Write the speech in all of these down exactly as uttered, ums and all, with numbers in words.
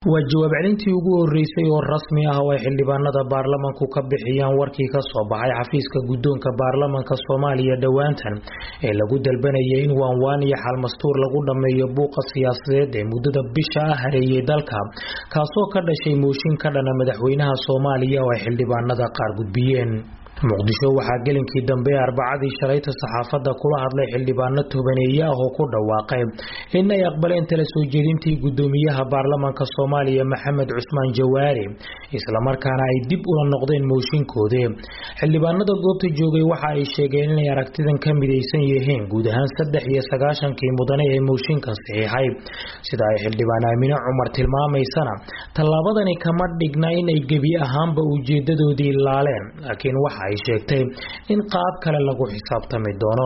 وجواب علنتي ugu horeysay oo rasmi ah oo ay xildhibaanada baarlamaanku ka bixiyaan warkii ka soo baxay xafiiska guddoonka baarlamaanka Soomaaliya dhawaantan ee lagu dalbanayay in waan waan iyo xal mastuur lagu dhameeyo buuqa siyaasadeed ee muddada bisha ah hareeyay dalka kaasoo ka dhashay mooshin ka dhana madaxweynaha Soomaaliya oo ay xildhibaanada qaar gudbiyeen muqdisho waxa gelinkii dambe arbacadii shalayta saxaafadda kula hadlay xildhibaano tobaneeya ah oo ku dhawaaqay in ay aqbaleen tala soo jeedintii gudoomiyaha baarlamaanka Soomaaliya Maxamed Cusmaan Jawaari isla markaana ay dib u noqdeen mooshinkooda xildhibaanada goobta joogay waxa ay sheegeen in ay aragtidan ka midaysan yihiin guud ahaan saddex iyo sagaashan kii mudane ee mooshinka saxiixay sida ay xildhibaan Aamina Cumar tilmaameysana talaabadani kama dhigna in ay gabi ahaanba ujeedadoodii ilaaleen laakiin waxa ay sheegtay in qaab kale lagu xisaabtami doono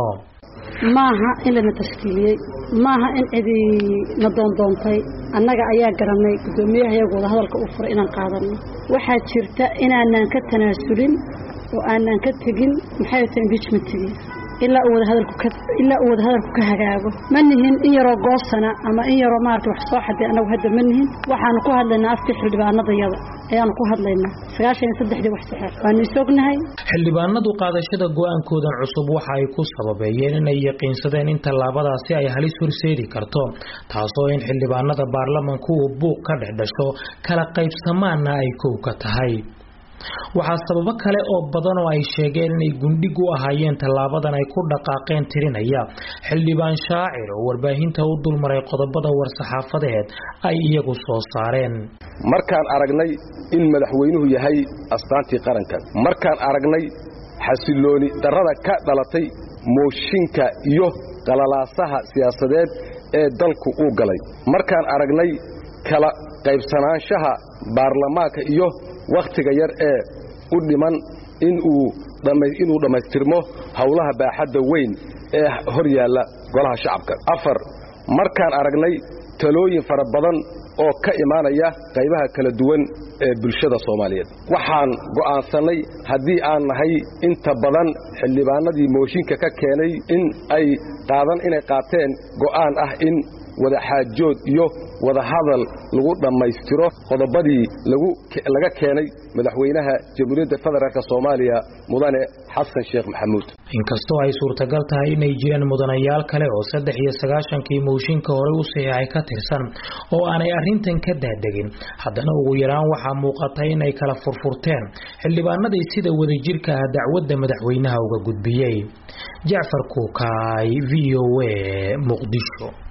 maaha in la tashkiiliyay maaha in cidi la doondoontay annaga ayaa garanay gudoomiyaha iyagoo hadalka u furay inaan qaadano waxa jirta inaanan ka tanaasulin oo aanan ka tagin maxay tahay impeachment-igi ila uu wada hadalku ka ila uu wada hadalku ka hagaago manihin in yaro goosana ama in yaro maartay wax soo xaday anagu hadda manihin waxaan ku hadlaynaa afka xildhibaanada yada ayaan ku hadlaynaa sagaashan iyo saddex wax saxeex waan isognahay xildhibaanadu qaadashada go'aankoodan cusub waxa ay ku sababeeyeen in ay yaqiinsadeen in talaabadaasi ay halis horseedi karto taasoo in xildhibaanada baarlamaanku uu buuq ka dhexdhasho kala qaybsamaana ay koow ka tahay waxaa sababo kale oo badan oo ay sheegeen inay gundhig u ahaayeen talaabadan ay ku dhaqaaqeen tirinaya xildhibaan shaacir oo warbaahinta u dulmaray qodobada war-saxaafadeed ay iyagu soo saareen markaan aragnay in madaxweynuhu yahay astaantii qaranka markaan aragnay xasilooni darrada ka dhalatay mooshinka iyo qalalaasaha siyaasadeed ee dalku uu galay markaan aragnay kala qaybsanaanshaha baarlamaanka iyo waqtiga yar ee u dhiman in uu dhamay inuu dhameystirmo hawlaha baaxadda weyn ee hor yaalla golaha shacabka afar markaan aragnay talooyin fara badan oo ka imaanaya qaybaha kala duwan ee bulshada Soomaaliyeed waxaan go'aansanay haddii aan nahay inta badan xildhibaanadii mooshinka ka keenay in ay qaadan inay qaateen go'aan ah in wada xaajood iyo wada hadal lagu dhameystiro qodobadii lagu laga keenay madaxweynaha Jamhuuriyadda Federaalka Soomaaliya mudane Xasan Sheekh Maxamuud inkastoo ay suurtagal tahay in ay jiraan mudanayaal kale oo saddex iyo sagaashan kii mooshinka hore u saxiixay ka tirsan oo aanay arrintan ka daadegin haddana ugu yaraan waxa muuqatay in ay kala furfurteen xildhibaanadii sida wadajirka ah dacwadda madaxweynaha uga gudbiyay Jaafar Kuukay V O A Muqdisho.